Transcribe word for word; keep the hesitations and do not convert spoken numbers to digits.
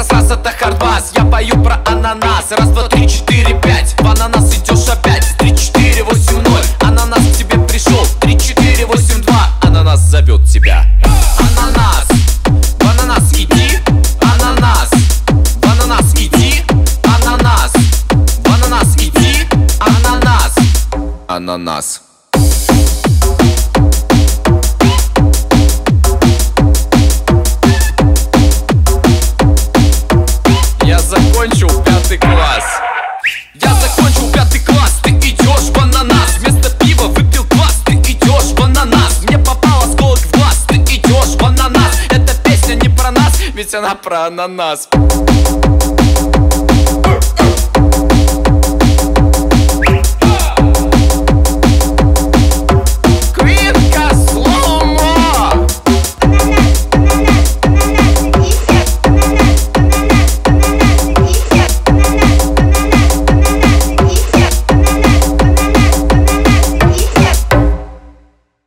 раз, раз, это хардбас. Я пою про ананас. Раз, два, три, четыре, пять. В ананас идешь опять. Три, четыре, восемь, ноль. Ананас к тебе пришел. Три, четыре, восемь, два. Ананас зовет тебя. Ананас, в ананас иди. Ананас, в ананас иди. Ананас, в ананас иди. Ананас, ананас. Я закончил пятый класс. Я закончил пятый класс. Ты идешь в ананас. Вместо пива выпил квас. Ты идешь в ананас. Мне попал осколок в глаз. Ты идешь в ананас. Эта песня не про нас, ведь она про ананас.